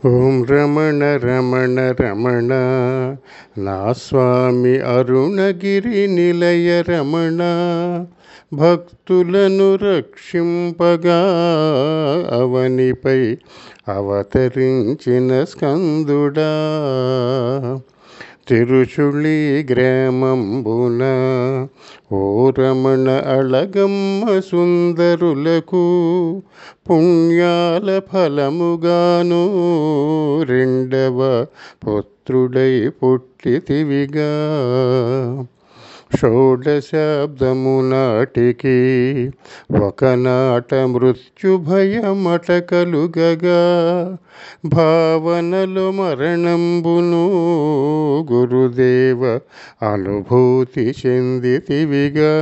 ఓం రమణ రమణ రమణ నా స్వామి అరుణగిరి నిలయ రమణ భక్తులను రక్షింపగా అవనిపై అవతరించిన స్కందుడా తిరుచుళి గ్రామంబున ఓ రమణ అళగమ్మ సుందరులకు పుణ్యాల ఫలముగాను రెండవ పుత్రుడై పుట్టితివిగా షోడశాబ్దము నాటికి ఒకనాట మృత్యుభయమట కలుగగా భావనలో మరణంబును గురుదేవ అనుభూతి చెందితివిగా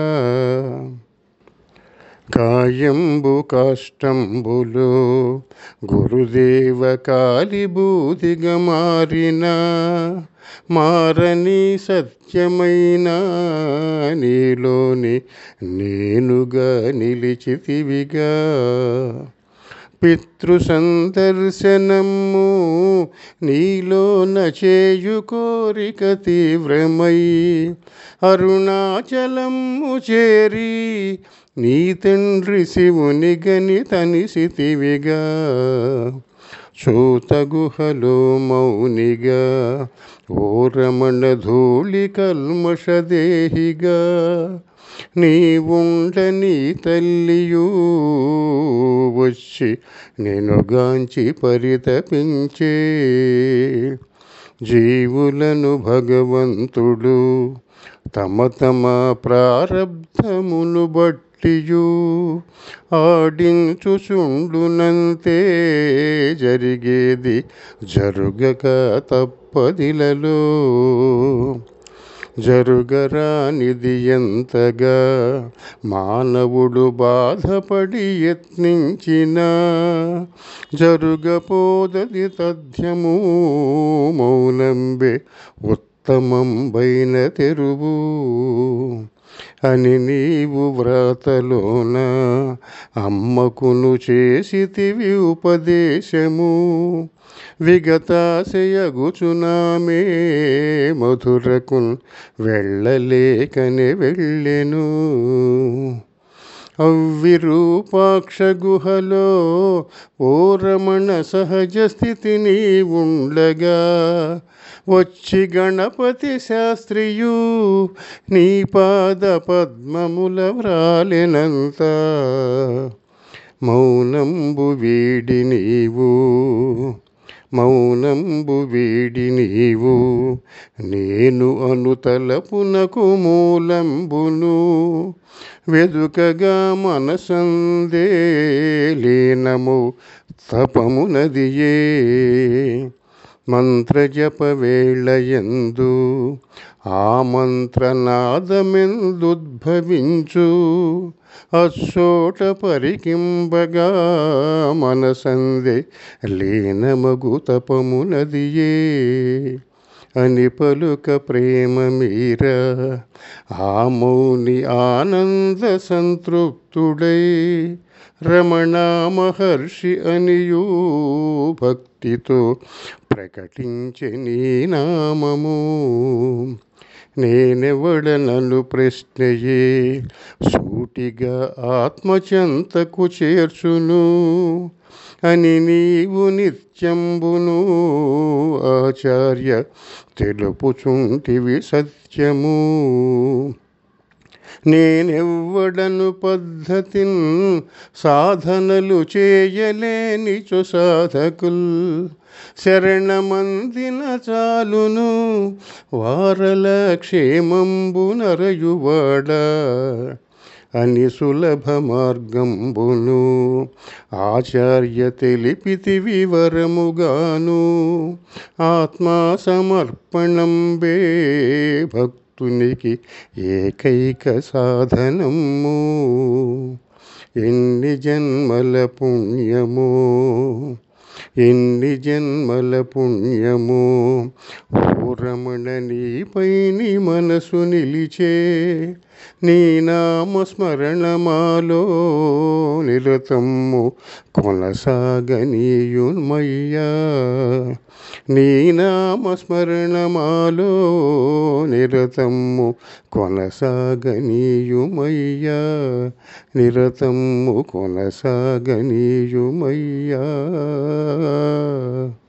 కాయంబు కాష్టంబులో గురుదేవ కాలిబూదిగా మారిన మారని సత్యమైన నీలోని నేనుగా నిలిచితివిగా పితృ సందర్శనము నీలోన చేయు కోరిక తీవ్రమై అరుణాచలము చేరి నీ తండ్రి శివుని గని తనిసితివిగా చూతగుహలో మౌనిగా ఓ రమణ ధూళి కల్మషదేహిగా నీవుండని తల్లియూ వచ్చి నేనుగాంచి పరితపించే జీవులను భగవంతుడు తమ తమ ప్రారబ్ధమును బట్టియు ఆడించుచుండునంతే జరిగేది జరుగక తప్పదిలలో జరుగరానిది ఎంతగా మానవుడు బాధపడి యత్నించినా జరుగపోదది తథ్యము మౌనంబే ఉత్తమంబైన తెరువు అని నీవు వ్రాతలోన అమ్మకును చేసితివి ఉపదేశము విగతాశయగుచునామే మధురకున్ వెళ్ళలేకనే వెళ్ళెను అవ్విరూపాక్ష గుహలో ఓ రమణ సహజ స్థితిని ఉండగా వచ్చి గణపతి శాస్త్రియు నీ పాద పద్మముల వ్రాలెనంత మౌనంబు వీడి నీవు నేను అనుతలపునకు మూలంబును వెదుకగా మనసందే లీనము తపమునదియే మంత్రజప వేళయందు ఆ మంత్రనాదమెందుద్భవించు అచ్చోట పరికింబగా మనసందే లీనమగు తపమునదియే అని పలుక ప్రేమ మీరా ఆ మౌని ఆనంద సంతృప్తుడై రమణ మహర్షి అనియూ భక్తితో ప్రకటించె నీ నామము నేనెవడనను ప్రశ్నయే సూటిగా ఆత్మచెంతకు చేర్చును అని నీవు నిత్యంబును ఆచార్య తెలుపుచుంటివి సత్యము నేనెవ్వడను పద్ధతిన్ సాధనలు చేయలేనిచు సాధకుల్ శరణమందిన చాలును వారల క్షేమంబు నరయువాడా అని సులభ మార్గంబును ఆచార్య తెలిపితి వివరముగాను ఆత్మా సమర్పణంబే భక్తునికి ఏకైక సాధనము ఎన్ని జన్మల పుణ్యమో ఎన్ని జన్మల పుణ్యము ఓ రమణ నీపై నీ మనసు నిలిచే నీ నామస్మరణమాలో నిరతము కొనసాగనీయుమయ్యా నీ నామస్మరణమాలో నిరతము కొనసాగనీయుమయ్యా నిరతము కొనసాగనీయుమయ్యా